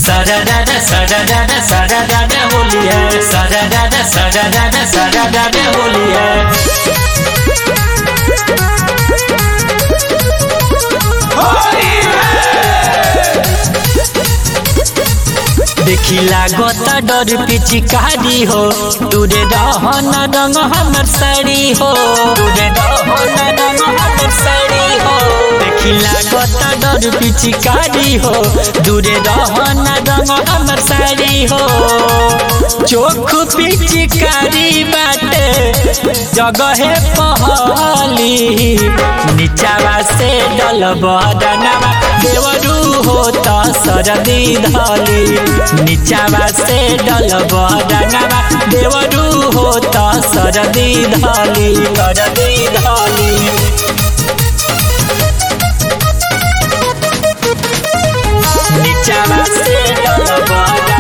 सारा होली है सारा होली है। देखिला गोता डर पिचकारी हो तुरे रहन रंग हमर साड़ी हो तुरे रहन रंग हमर साड़ी हो। देखिला गोता डर पिचकारी हो दूरे रहन रंग हमर साड़ी हो। चोख पिचकारी बाटे जगह पहली नीचावा से डलब डनावा देवरू हो त सरदी धली नीचावा से डलब डनावा देवरू हो त सरदी धली नीचावा से डलब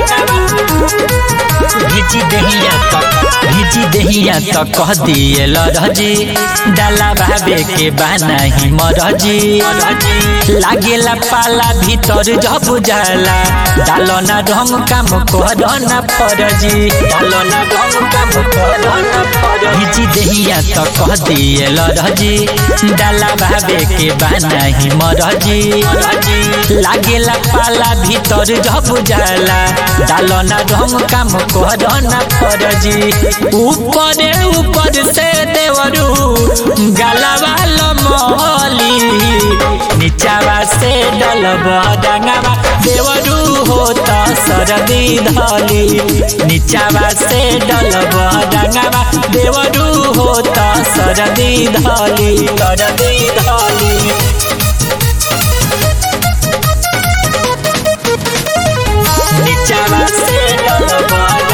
घिची दहिया तो कह दिए लरजी डाला भावे के बाना ही मरजी लागेला पाला भीतर जब जाला डालो ना ढंग काम करो ना फरजी डालो ना ढंग काम करो ना फरजी। घिची दहिया तो कह दिए लरजी डाला भावे के बाना ही मरजी लागेला पाला भीतर जब जाला डालो ना ढंग काम करो ना फरजी। ऊपर से देवरू गलवा लमली नीचावा से डलब डंगावा देवरू हो त सरदी धली नीचावा से डलब डंगावा देवरू हो त सरदी धली नीचावा से डलब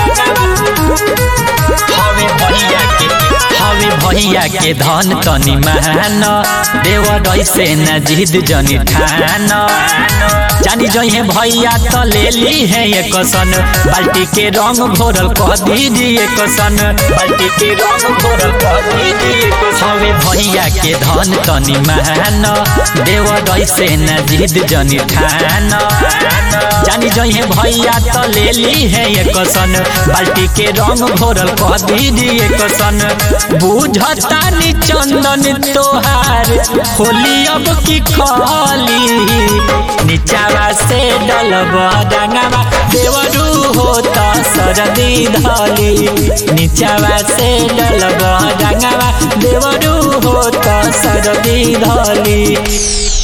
भैया के धन तनी महान देवर ऐसे न जिद जनी ठान जानी जइहे भैया तो ले ली है एक सन बाल्टी के रंग घोरल कह दीजिए कसन बाल्टी के रंग घोरल कह दीजिए हवे भैया के धन तनी महान देवर ऐसे न जिद जनी ठान जानी जइहे भैया तो ले ली है एक सन बाल्टी के रंग घोरल कह दीजिए कसन। बुझतानी चंदन तोहार होली अब की खाली नीचावा से डलब डंगावा देवरू हो त सरदी धली नीचावा से डलब डंगावा देवरू हो त सरदी धली।